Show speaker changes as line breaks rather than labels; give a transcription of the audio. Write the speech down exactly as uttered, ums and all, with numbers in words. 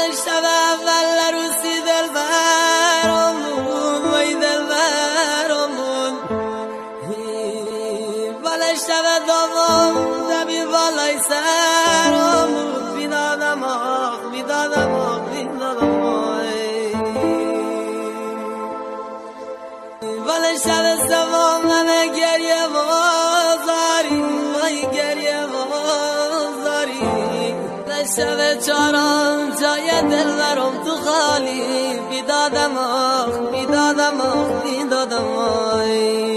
شب اول عروسی دلبرم بود وای دلبرم بود ولی شب دوم زمین بالای سرم بود بیدادم آخ بیدادم آخ بیدادم آخ ولی شب سوم همه گریه بازاری وای گریه بازاری شب چهارم جای دلبرم تو خالی بیدادم آخ بیدادم آخ بیدادم آخ